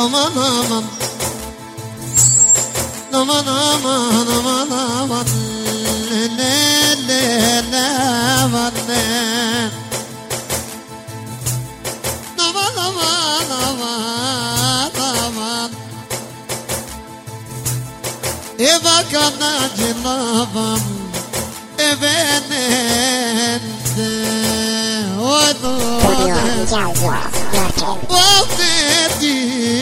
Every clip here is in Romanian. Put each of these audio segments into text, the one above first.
aman aman. Aman aman aman aman. Le le le le aman le. Aman aman aman aman. Eva kana cilavam. Evenende. Odo. Ovedi.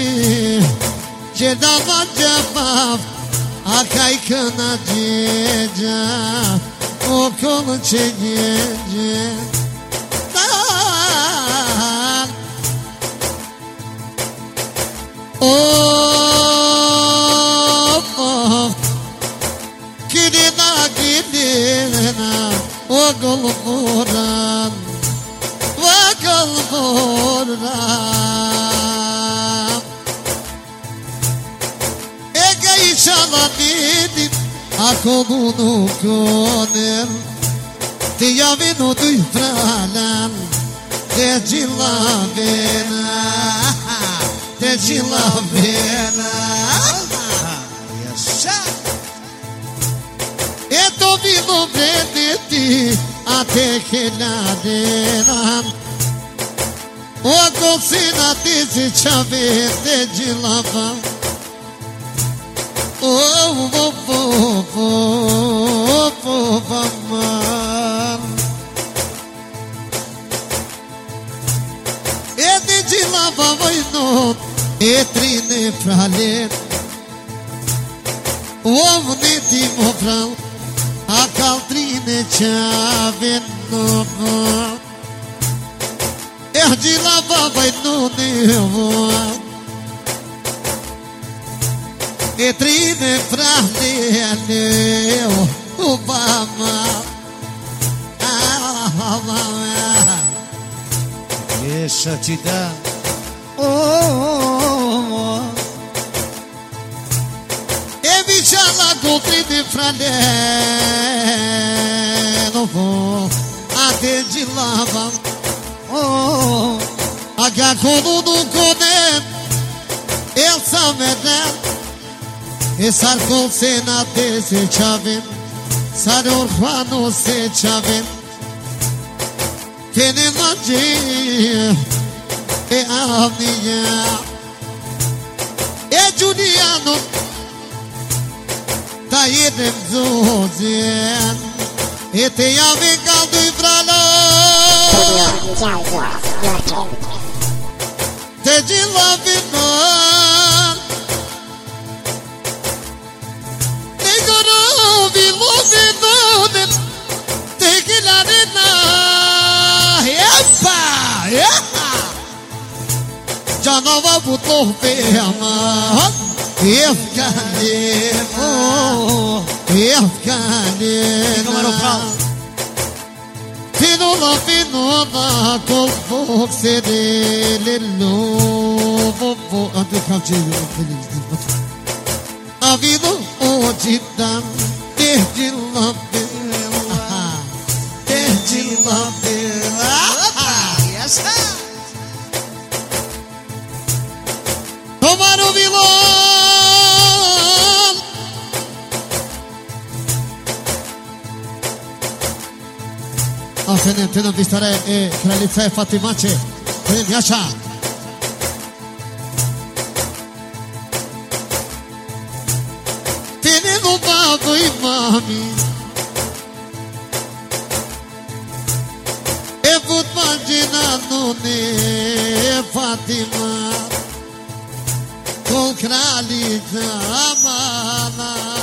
Jedava jabaf. Akay kana jeja. Okolu çegeje. Gidina gidina. Okol buran. Okol buran. Ege inşallah dedim. Akolunu koner. Tiyavinu duyfralan. Tejilavena. Tejilavena. Eto vino veneti. Até que naderam. O cocina desse chavete de lavar. E de lavar vai no e trine pra ler. O ovo de timofrão. A caltrine chave nova. De lavar vai no nevoar. E trine pra ler Obama. Deixa te dar. E vichala com trine pra ler até de lavar. Aga konu do konem El sameden E sarkol sena te se chavim Sar orfano se chavim Kene manji E avniya E Giuliano Ta yedem zozien E te yavim kaldu ivralo Te lavina Te gorovi lovina Te gilarina Epa! Canava butlo peyama Efkanimo Efkanimo Fino la col foc sedele lovo Ante calceio A vida hoje dá Desde la bela Desde la bela Tomar o vilão Te non vistare kraljica je Fatimače Jaša Te nego babo i mami E futbalđina nune Fatima Kol kraljica amana